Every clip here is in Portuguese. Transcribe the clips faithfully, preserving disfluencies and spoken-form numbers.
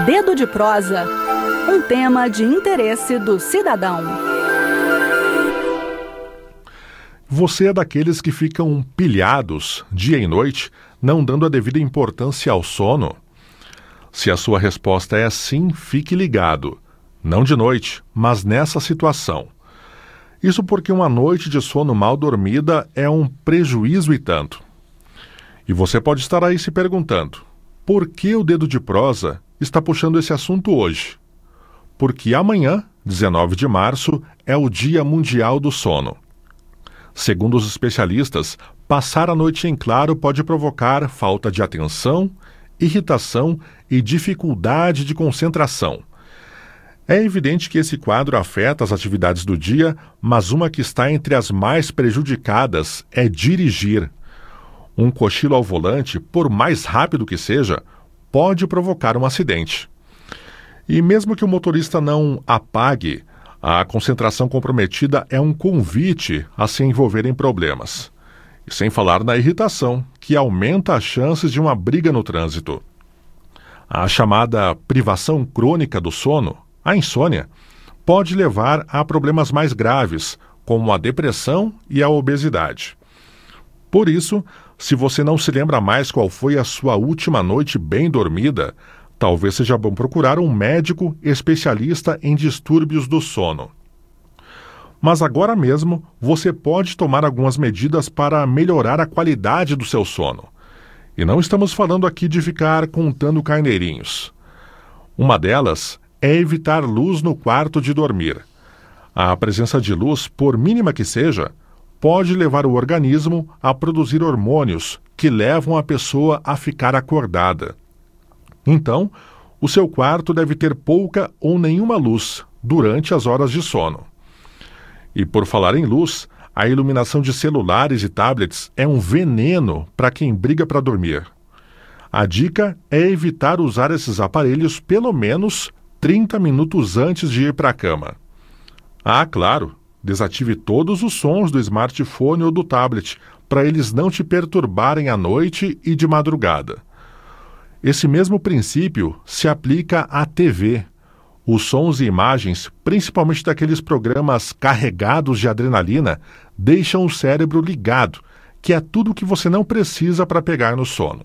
Dedo de Prosa, um tema de interesse do cidadão. Você é daqueles que ficam pilhados dia e noite, não dando a devida importância ao sono? Se a sua resposta é sim, fique ligado. Não de noite, mas nessa situação. Isso porque uma noite de sono mal dormida é um prejuízo e tanto. E você pode estar aí se perguntando, por que o Dedo de Prosa está puxando esse assunto hoje? Porque amanhã, dezenove de março, é o Dia Mundial do Sono. Segundo os especialistas, passar a noite em claro pode provocar falta de atenção, irritação e dificuldade de concentração. É evidente que esse quadro afeta as atividades do dia, mas uma que está entre as mais prejudicadas é dirigir. Um cochilo ao volante, por mais rápido que seja, pode provocar um acidente. E mesmo que o motorista não apague, a concentração comprometida é um convite a se envolver em problemas. E sem falar na irritação, que aumenta as chances de uma briga no trânsito. A chamada privação crônica do sono, a insônia, pode levar a problemas mais graves, como a depressão e a obesidade. Por isso, se você não se lembra mais qual foi a sua última noite bem dormida, talvez seja bom procurar um médico especialista em distúrbios do sono. Mas agora mesmo, você pode tomar algumas medidas para melhorar a qualidade do seu sono. E não estamos falando aqui de ficar contando carneirinhos. Uma delas é evitar luz no quarto de dormir. A presença de luz, por mínima que seja, pode levar o organismo a produzir hormônios que levam a pessoa a ficar acordada. Então, o seu quarto deve ter pouca ou nenhuma luz durante as horas de sono. E por falar em luz, a iluminação de celulares e tablets é um veneno para quem briga para dormir. A dica é evitar usar esses aparelhos pelo menos trinta minutos antes de ir para a cama. Ah, claro, desative todos os sons do smartphone ou do tablet para eles não te perturbarem à noite e de madrugada. Esse mesmo princípio se aplica à T V. Os sons e imagens, principalmente daqueles programas carregados de adrenalina, deixam o cérebro ligado, que é tudo o que você não precisa para pegar no sono.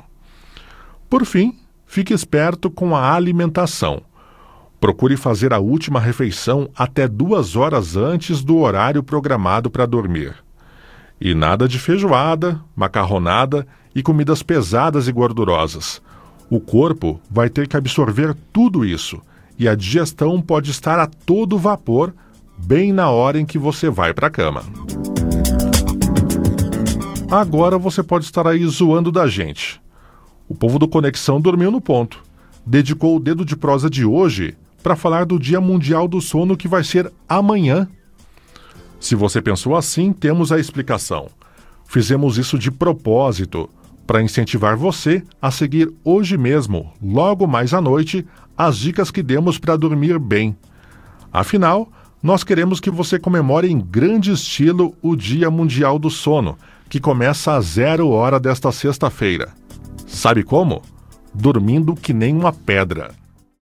Por fim, fique esperto com a alimentação. Procure fazer a última refeição até duas horas antes do horário programado para dormir. E nada de feijoada, macarronada e comidas pesadas e gordurosas. O corpo vai ter que absorver tudo isso e a digestão pode estar a todo vapor bem na hora em que você vai para a cama. Agora você pode estar aí zoando da gente. O povo do Conexão dormiu no ponto. Dedicou o Dedo de Prosa de hoje para falar do Dia Mundial do Sono que vai ser amanhã. Se você pensou assim, temos a explicação. Fizemos isso de propósito, para incentivar você a seguir hoje mesmo, logo mais à noite, as dicas que demos para dormir bem. Afinal, nós queremos que você comemore em grande estilo o Dia Mundial do Sono, que começa às zero hora desta sexta-feira. Sabe como? Dormindo que nem uma pedra.